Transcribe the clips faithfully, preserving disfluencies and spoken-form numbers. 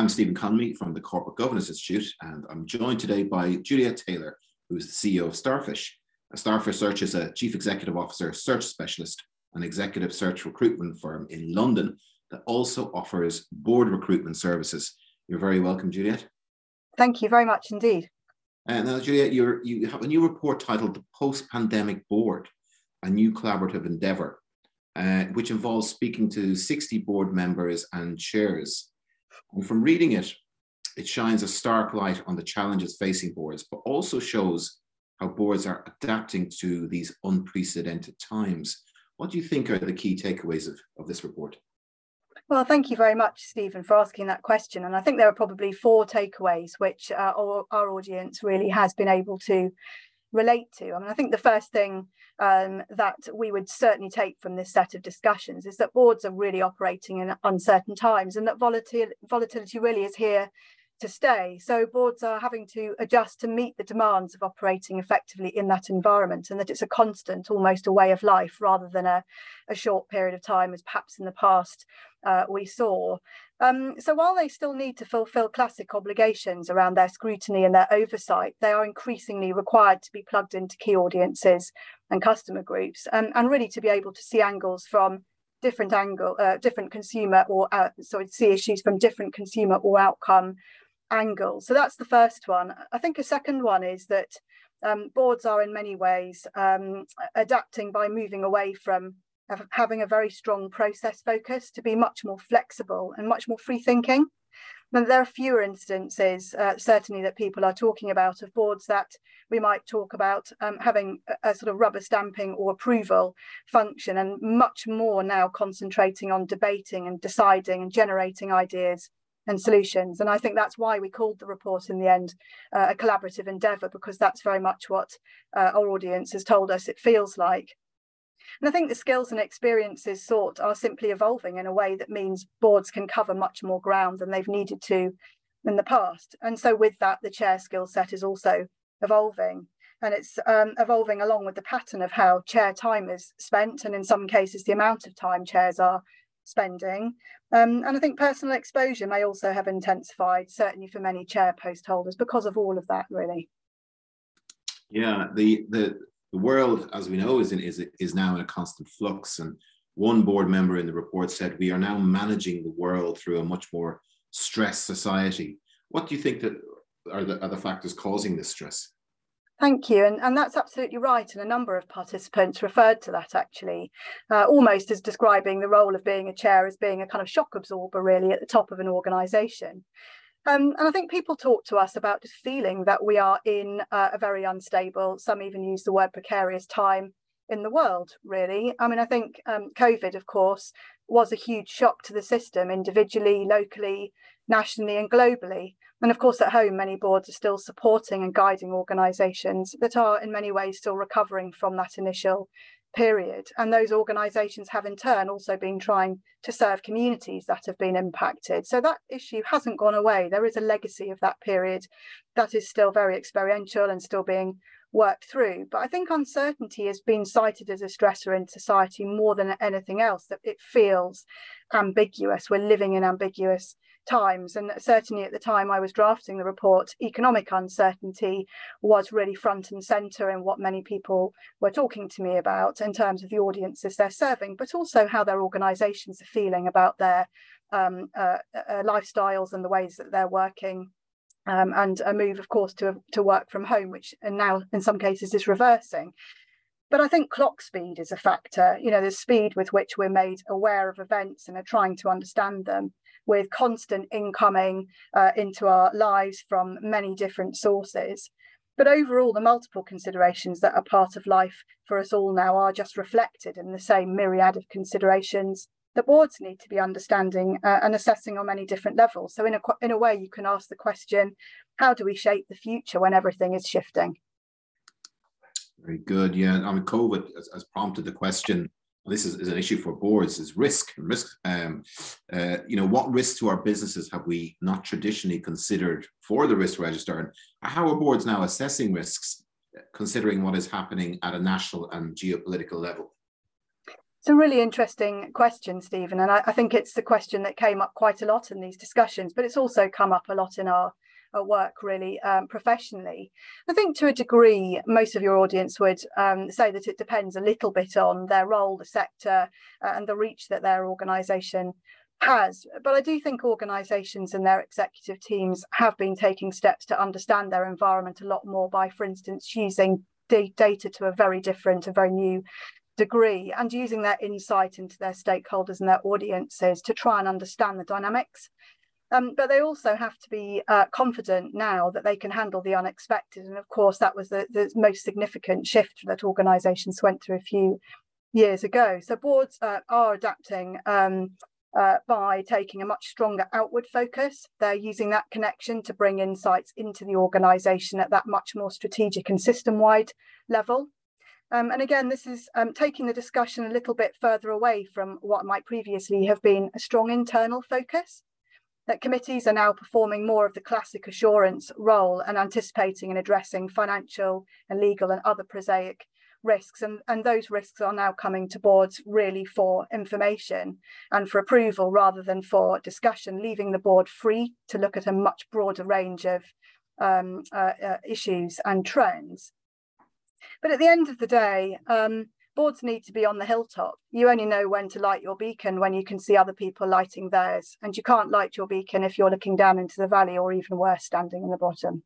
I'm Stephen Connolly from the Corporate Governance Institute, and I'm joined today by Juliet Taylor, who is the C E O of Starfish. Starfish Search is a Chief Executive Officer search specialist, an executive search recruitment firm in London that also offers board recruitment services. You're very welcome, Juliet. Thank you very much indeed. And now, Juliet, you're, you have a new report titled The Post-Pandemic Board, a new collaborative endeavour, uh, which involves speaking to sixty board members and chairs. And from reading it, it shines a stark light on the challenges facing boards, but also shows how boards are adapting to these unprecedented times. What do you think are the key takeaways of, of this report? Well, thank you very much, Stephen, for asking that question. And I think there are probably four takeaways which uh, our, our audience really has been able to relate to. I mean, I think the first thing um, that we would certainly take from this set of discussions is that boards are really operating in uncertain times, and that volatil- volatility really is here to stay. So boards are having to adjust to meet the demands of operating effectively in that environment, and that it's a constant, almost a way of life rather than a, a short period of time as perhaps in the past uh, we saw. Um, so while they still need to fulfil classic obligations around their scrutiny and their oversight, they are increasingly required to be plugged into key audiences and customer groups, and, and really to be able to see angles from different angle, uh, different consumer or uh, sorry, see issues from different consumer or outcome angles. So that's the first one. I think a second one is that um, boards are in many ways um, adapting by moving away from having a very strong process focus to be much more flexible and much more free thinking. And there are fewer instances, uh, certainly, that people are talking about of boards that we might talk about um, having a, a sort of rubber stamping or approval function, and much more now concentrating on debating and deciding and generating ideas and solutions. And I think that's why we called the report in the end uh, a collaborative endeavour, because that's very much what uh, our audience has told us it feels like. And I think the skills and experiences sought are simply evolving in a way that means boards can cover much more ground than they've needed to in the past. And so with that, the chair skill set is also evolving. And it's um, evolving along with the pattern of how chair time is spent, and in some cases, the amount of time chairs are spending. Um, and I think personal exposure may also have intensified, certainly for many chair post holders, because of all of that, really. Yeah, the the The world, as we know, is, in, is, is now in a constant flux. And one board member in the report said, we are now managing the world through a much more stressed society. What do you think that are the, are the factors causing this stress? Thank you. And, and that's absolutely right. And a number of participants referred to that, actually, uh, almost as describing the role of being a chair as being a kind of shock absorber, really, at the top of an organisation. Um, and I think people talk to us about just feeling that we are in uh, a very unstable, some even use the word precarious time in the world, really. I mean, I think um, COVID, of course, was a huge shock to the system individually, locally, nationally and globally. And of course, at home, many boards are still supporting and guiding organisations that are in many ways still recovering from that initial period. And those organisations have in turn also been trying to serve communities that have been impacted. So that issue hasn't gone away. There is a legacy of that period that is still very experiential and still being worked through. But I think uncertainty has been cited as a stressor in society more than anything else, that it feels ambiguous. We're living in ambiguous times. And certainly at the time I was drafting the report, economic uncertainty was really front and centre in what many people were talking to me about in terms of the audiences they're serving, but also how their organisations are feeling about their um, uh, uh, lifestyles and the ways that they're working. Um, and a move, of course, to, to work from home, which and now in some cases is reversing. But I think clock speed is a factor, you know, the speed with which we're made aware of events and are trying to understand them, with constant incoming uh, into our lives from many different sources. But overall, the multiple considerations that are part of life for us all now are just reflected in the same myriad of considerations that boards need to be understanding uh, and assessing on many different levels. So in a, in a way, you can ask the question, how do we shape the future when everything is shifting? Very good. Yeah, I mean, COVID has, has prompted the question. This is, is an issue for boards: is risk. Risk. Um, uh, you know, what risks to our businesses have we not traditionally considered for the risk register, and how are boards now assessing risks, considering what is happening at a national and geopolitical level? It's a really interesting question, Stephen, and I, I think it's the question that came up quite a lot in these discussions, but it's also come up a lot in our, our work really um, professionally. I think to a degree, most of your audience would um, say that it depends a little bit on their role, the sector, uh, and the reach that their organisation has. But I do think organisations and their executive teams have been taking steps to understand their environment a lot more by, for instance, using data to a very different, a very new degree, and using their insight into their stakeholders and their audiences to try and understand the dynamics. Um, but they also have to be uh, confident now that they can handle the unexpected. And of course, that was the, the most significant shift that organisations went through a few years ago. So boards uh, are adapting um, uh, by taking a much stronger outward focus. They're using that connection to bring insights into the organisation at that much more strategic and system-wide level. Um, and again, this is um, taking the discussion a little bit further away from what might previously have been a strong internal focus. That committees are now performing more of the classic assurance role and anticipating and addressing financial and legal and other prosaic risks. And, and those risks are now coming to boards really for information and for approval rather than for discussion, leaving the board free to look at a much broader range of um, uh, uh, issues and trends. But at the end of the day, um, boards need to be on the hilltop. You only know when to light your beacon when you can see other people lighting theirs. And you can't light your beacon if you're looking down into the valley, or even worse, standing in the bottom.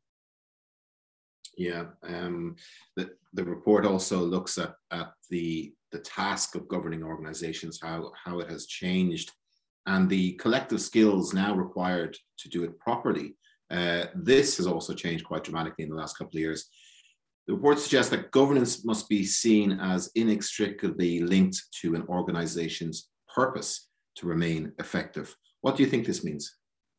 Yeah, um, the, the report also looks at, at the, the task of governing organizations, how, how it has changed, and the collective skills now required to do it properly. Uh, this has also changed quite dramatically in the last couple of years. The report suggests that governance must be seen as inextricably linked to an organization's purpose to remain effective. What do you think this means?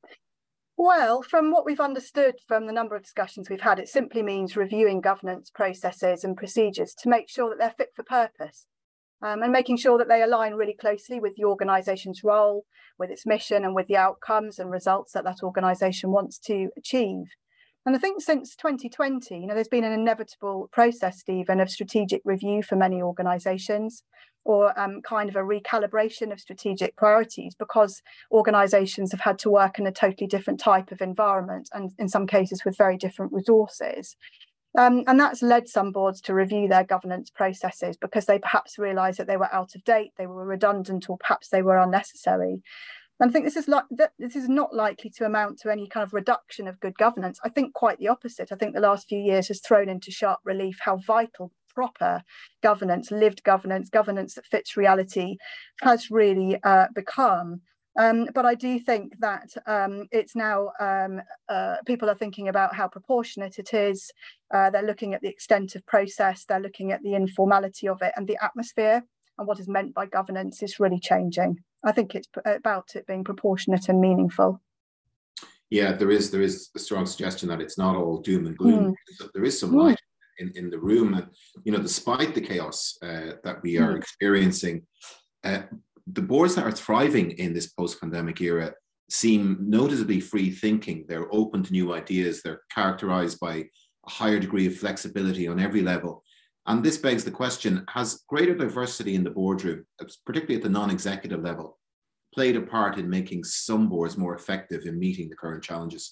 Well, from what we've understood from the number of discussions we've had, it simply means reviewing governance processes and procedures to make sure that they're fit for purpose, um, and making sure that they align really closely with the organisation's role, with its mission, and with the outcomes and results that that organisation wants to achieve. And I think since twenty twenty, you know, there's been an inevitable process, Stephen, of strategic review for many organisations, or um, kind of a recalibration of strategic priorities, because organisations have had to work in a totally different type of environment, and in some cases with very different resources. Um, and that's led some boards to review their governance processes because they perhaps realised that they were out of date, they were redundant, or perhaps they were unnecessary. And I think this is like that this is not likely to amount to any kind of reduction of good governance. I think quite the opposite. I think the last few years has thrown into sharp relief how vital proper governance, lived governance, governance that fits reality has really uh, become. Um, but I do think that um, it's now um, uh, people are thinking about how proportionate it is. Uh, they're looking at the extent of process. They're looking at the informality of it, and the atmosphere and what is meant by governance is really changing. I think it's about it being proportionate and meaningful. Yeah, there is there is a strong suggestion that it's not all doom and gloom. Mm. There is some light mm. in, in the room, and you know, despite the chaos uh, that we are mm. experiencing, uh, the boards that are thriving in this post-pandemic era seem noticeably free thinking. They're open to new ideas. They're characterized by a higher degree of flexibility on every level. And this begs the question, has greater diversity in the boardroom, particularly at the non-executive level, played a part in making some boards more effective in meeting the current challenges?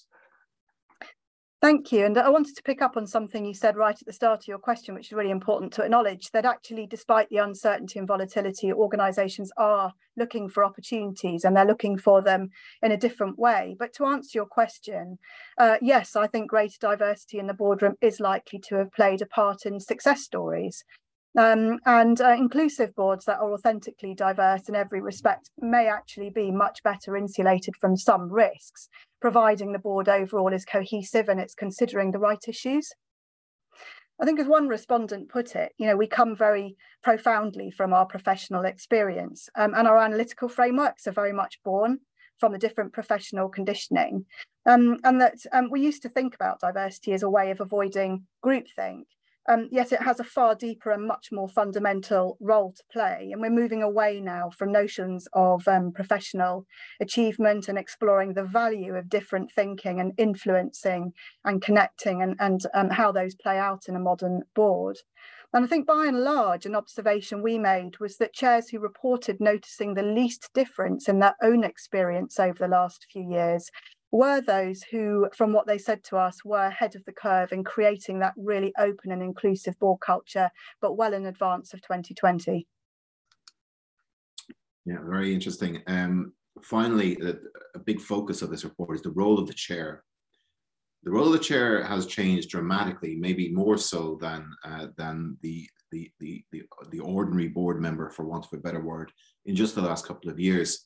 Thank you. And I wanted to pick up on something you said right at the start of your question, which is really important to acknowledge, that actually, despite the uncertainty and volatility, organisations are looking for opportunities, and they're looking for them in a different way. But to answer your question, uh, yes, I think greater diversity in the boardroom is likely to have played a part in success stories. Um, and uh, inclusive boards that are authentically diverse in every respect may actually be much better insulated from some risks, providing the board overall is cohesive and it's considering the right issues. I think, as one respondent put it, you know, we come very profoundly from our professional experience, um, and our analytical frameworks are very much born from the different professional conditioning, um, and that um, we used to think about diversity as a way of avoiding groupthink. Um, yet it has a far deeper and much more fundamental role to play. And we're moving away now from notions of um, professional achievement and exploring the value of different thinking and influencing and connecting, and, and um, how those play out in a modern board. And I think by and large, an observation we made was that chairs who reported noticing the least difference in their own experience over the last few years were those who, from what they said to us, were ahead of the curve in creating that really open and inclusive board culture, but well in advance of twenty twenty. Yeah, very interesting. Um, finally, a, a big focus of this report is the role of the chair. The role of the chair has changed dramatically, maybe more so than uh, than the, the the the the ordinary board member, for want of a better word, in just the last couple of years.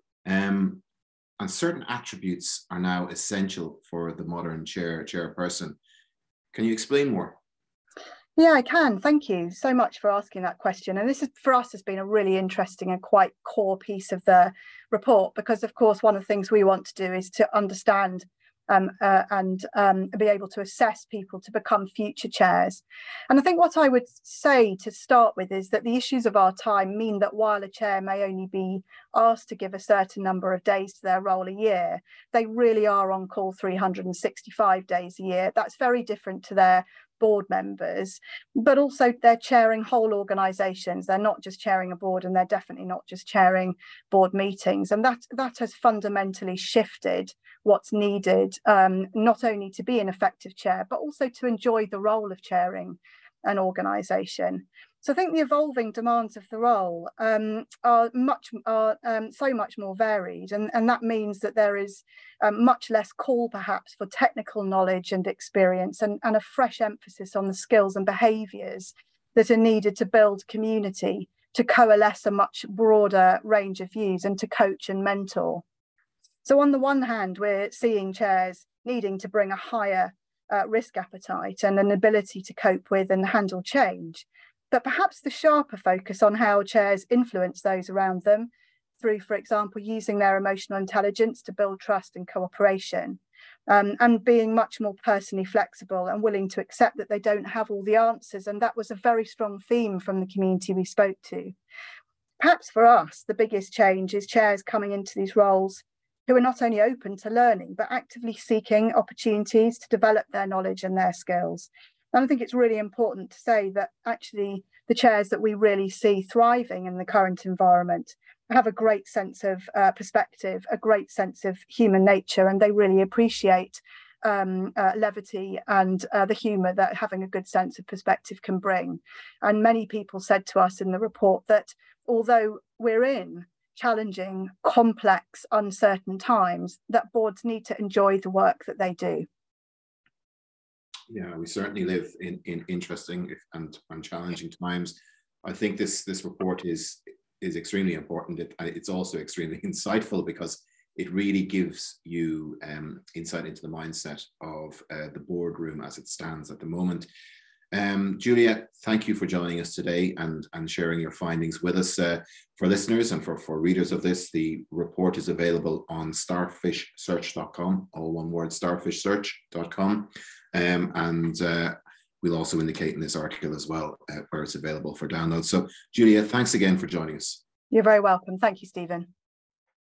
Um, and certain attributes are now essential for the modern chair chairperson. Can you explain more? Yeah, I can. Thank you so much for asking that question. And this is, for us, has been a really interesting and quite core piece of the report, because, of course, one of the things we want to do is to understand um, uh, and um, be able to assess people to become future chairs. And I think what I would say to start with is that the issues of our time mean that while a chair may only be asked to give a certain number of days to their role a year, they really are on call three hundred sixty-five days a year. That's very different to their board members, but also they're chairing whole organisations. They're not just chairing a board, and they're definitely not just chairing board meetings. And that that has fundamentally shifted what's needed, um, not only to be an effective chair, but also to enjoy the role of chairing an organisation. So I think the evolving demands of the role um, are much are um, so much more varied, and, and that means that there is um, much less call perhaps for technical knowledge and experience, and, and a fresh emphasis on the skills and behaviours that are needed to build community, to coalesce a much broader range of views, and to coach and mentor. So on the one hand, we're seeing chairs needing to bring a higher uh, risk appetite and an ability to cope with and handle change, but perhaps the sharper focus on how chairs influence those around them through, for example, using their emotional intelligence to build trust and cooperation, um, and being much more personally flexible and willing to accept that they don't have all the answers. And that was a very strong theme from the community we spoke to. Perhaps for us, the biggest change is chairs coming into these roles who are not only open to learning, but actively seeking opportunities to develop their knowledge and their skills. And I think it's really important to say that actually the chairs that we really see thriving in the current environment have a great sense of uh, perspective, a great sense of human nature, and they really appreciate um, uh, levity and uh, the humour that having a good sense of perspective can bring. And many people said to us in the report that although we're in challenging, complex, uncertain times, that boards need to enjoy the work that they do. Yeah, we certainly live in, in interesting and, and challenging times. I think this this report is is extremely important. It, it's also extremely insightful because it really gives you um, insight into the mindset of uh, the boardroom as it stands at the moment. Um, Julia, thank you for joining us today and, and sharing your findings with us. Uh, for listeners and for, for readers of this, the report is available on starfish search dot com, all one word, starfish search dot com. Um, and uh, we'll also indicate in this article as well uh, where it's available for download. So, Julia, thanks again for joining us. You're very welcome. Thank you, Stephen.